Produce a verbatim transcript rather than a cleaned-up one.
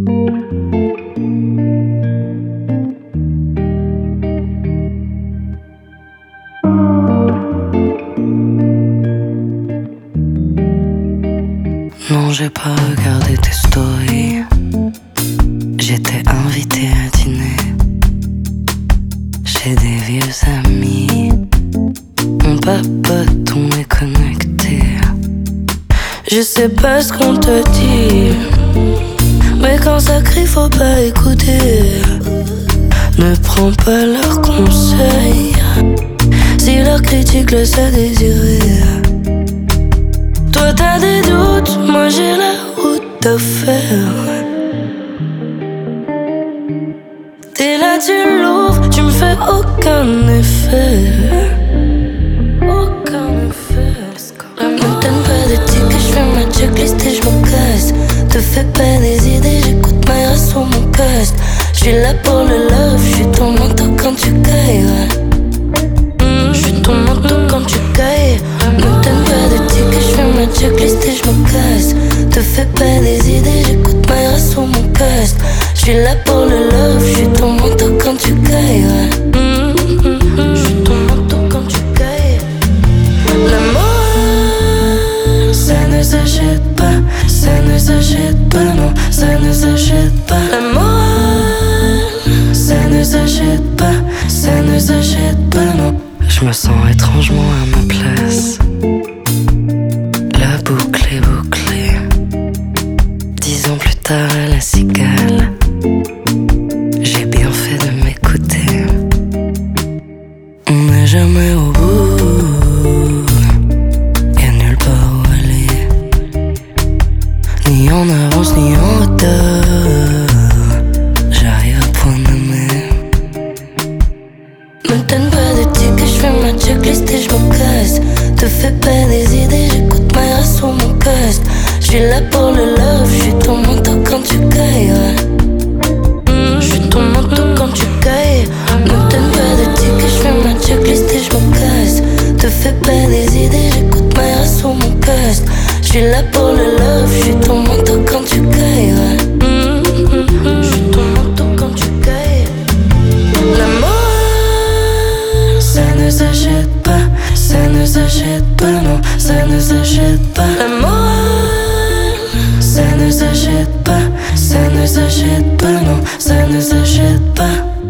Non, j'ai pas regardé tes stories. J'étais invité à dîner chez des vieux amis. On papote, on est connecté. Je sais pas ce qu'on te dit, mais quand ça crie, faut pas écouter. Ne prends pas leurs conseils, si leurs critiques laissent à désirer. Toi t'as des doutes, moi j'ai la route à faire. T'es là, tu l'ouvres, tu me fais aucun effet. Aucun effet. Me donne pas de ticket, je fais ma checklist et je me casse. Te fais pas des idées, j'écoute Mayra sur mon casque. J'suis là pour le love, j'suis ton manteau quand tu cailles. mm, J'suis ton manteau quand tu cailles. Me donne pas de ticket, je fais ma checklist et je me casse. Te fais pas des idées, j'écoute Mayra sur mon casque. J'suis là pour le love, j'suis ton manteau quand tu cailles. J'suis ton manteau quand tu cailles. L'amour, ça ne s'achète pas, ça ne s'achète pas, non, ça ne s'achète pas. L'amour, ça ne s'achète pas, ça ne s'achète pas, non. Je me sens étrangement à ma place. La boucle est bouclée. Dix ans plus tard à la cigale, j'ai bien fait de m'écouter. On n'est jamais au bout, y'a nulle part où aller, ni en avance ni en retard. J'arrive à point nommé. Me donne pas de ticket, j'fais ma checklist et j'me casse. Te fais pas des idées, j'écoute Mayra sur mon casque. J'suis là pour le love, j'suis ton manteau quand tu cailles. mm, J'suis ton manteau quand tu cailles. Me donne pas de ticket, j'fais ma checklist et j'me casse. Te fais pas des idées, j'écoute Mayra sur mon casque. J'suis là pour le love, j'suis ton manteau quand tu cailles. mm, J'suis ton manteau quand tu cailles. L'amour, ça ne s'achète pas, ça ne s'achète pas, non, ça ne s'achète pas. L'amour, ça ne s'achète pas, ça ne s'achète pas, non, ça ne s'achète pas.